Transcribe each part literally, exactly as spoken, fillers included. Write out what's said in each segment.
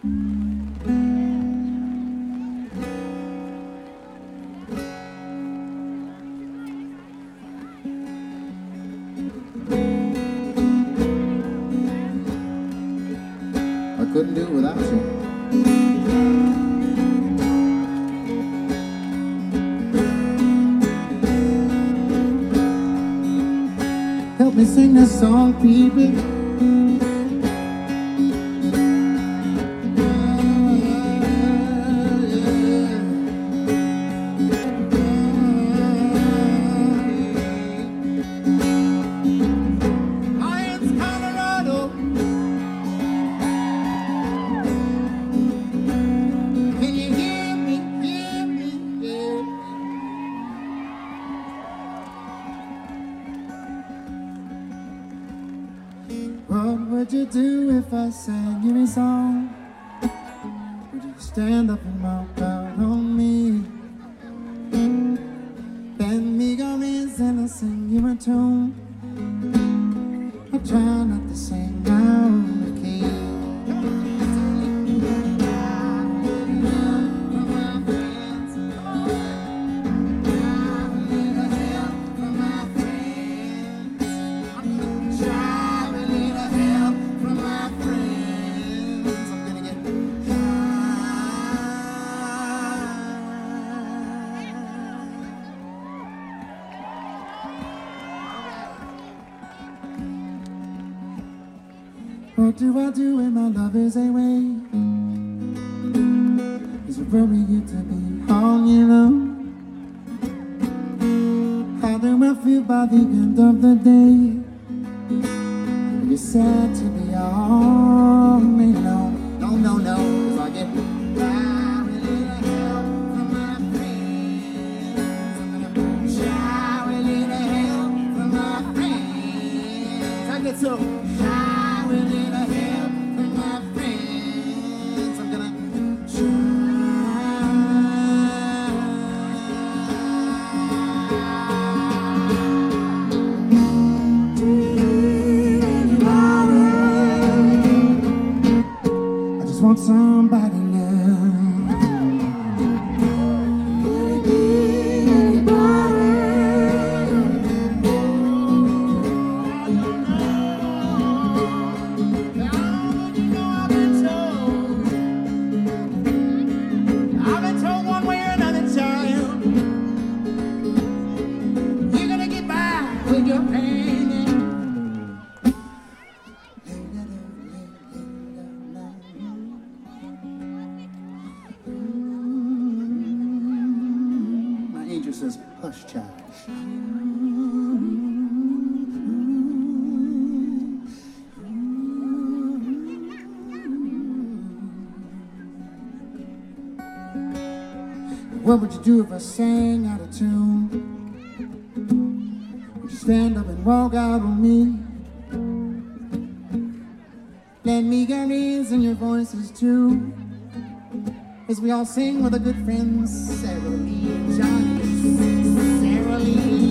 Couldn't do it without you. Help me sing this song, people. What would you do if I sang you a song? Would you stand up and walk out on me? Bend me gummies and I'll sing you a tune. I try not to sing out of key. What do I do when my love is away? Is it worry you to be on your own? How do I feel by the end of the day? You're sad to be all alone. No, no, no, 'cause I get shower a little help from my friends. I'm gonna shower a little help from my friends. I get so shower a little help from my friends. I'm gonna want somebody now. I've been told one way or another time you're gonna get by with your pain. Angel says, hush, child. What would you do if I sang out of tune? Would you stand up and walk out on me? Lend me your ears and your voices too, as we all sing with our good friends Sarah Lee and Johnny. Sarah Lee.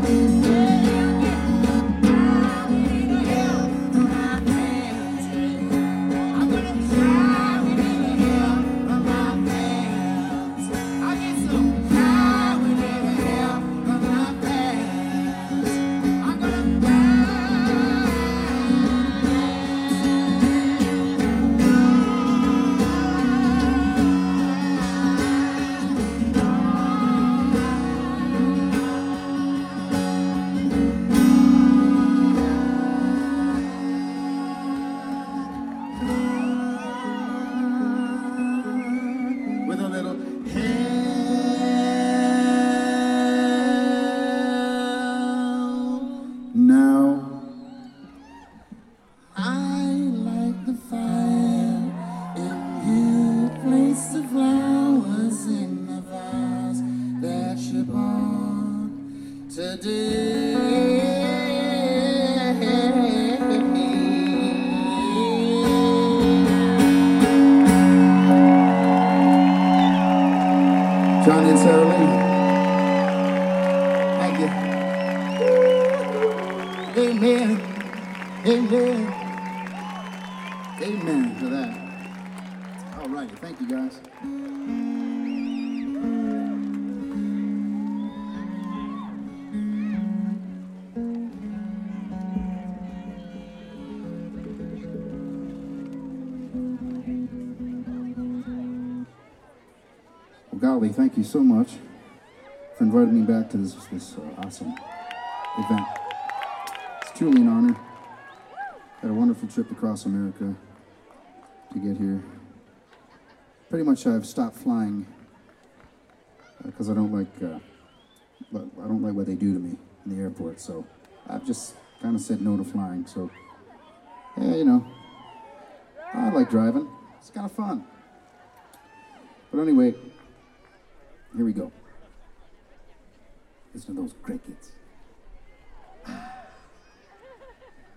Johnny and Sarah Lee. Thank you. Amen. Amen. Amen for that. All righty, thank you guys. Well, golly, thank you so much for inviting me back to this, this uh, awesome event. It's truly an honor. Had a wonderful trip across America to get here. Pretty much I've stopped flying because uh, I don't like uh, I don't like what they do to me in the airport, so I've just kind of said no to flying. So yeah, you know, I like driving. It's kind of fun. But anyway, here we go. Listen to those crickets. Ah.